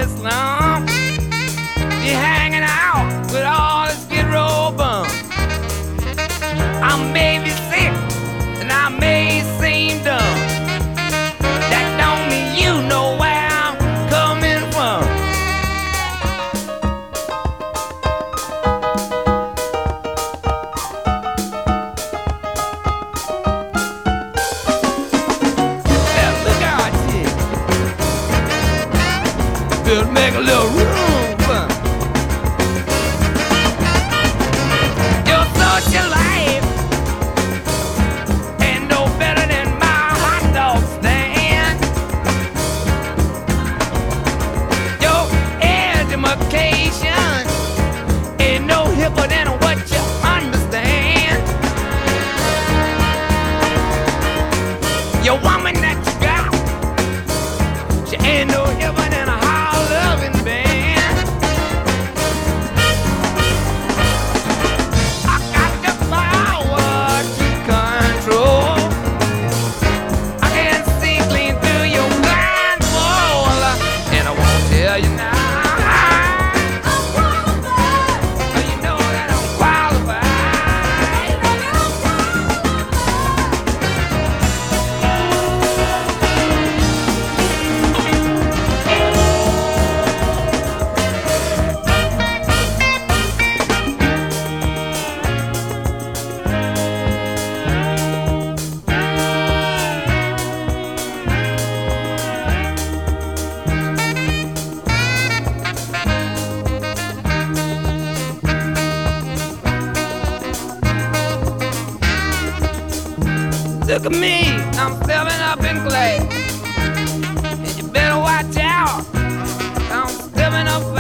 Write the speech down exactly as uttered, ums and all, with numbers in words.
this long. Be hanging out with all the skid row bums. I may be sick and I may seem dumb. That don't mean you know where I'm coming from. Now look out here. Better make a little room for your social life. Ain't no better than my hot dog stand. Your education ain't no hipper than what you understand. Your woman that you got, she ain't no hipper than a hard loving band. I got the power to control. I can see clean through your blindfold, and I won't tell you now. Oh, you know that I'm qualified. Look at me, I'm stepping up in class. And you better watch out, I'm stepping up